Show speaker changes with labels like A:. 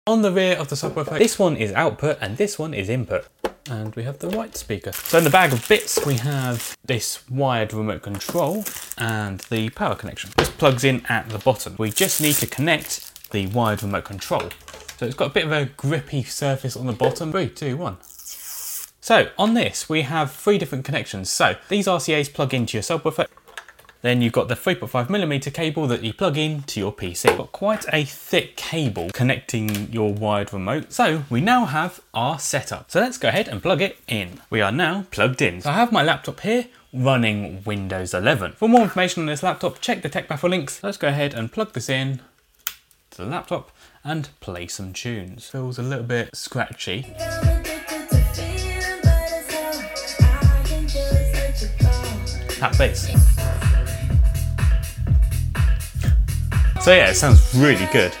A: On the rear of the subwoofer, this one is output and this one is input. And we have the right speaker. So in the bag of bits, we have this wired remote control and the power connection. This plugs in at the bottom. We just need to connect the wired remote control. So it's got a bit of a grippy surface on the bottom. 3, 2, 1. So on this, we have 3 different connections. So these RCAs plug into your subwoofer. Then you've got the 3.5mm cable that you plug in to your PC. You've got quite a thick cable connecting your wired remote. So we now have our setup. So let's go ahead and plug it in. We are now plugged in. So I have my laptop here running Windows 11. For more information on this laptop, check the TechBaffle links. Let's go ahead and plug this in to the laptop and play some tunes. Feels a little bit scratchy. That bass. So yeah, it sounds really good.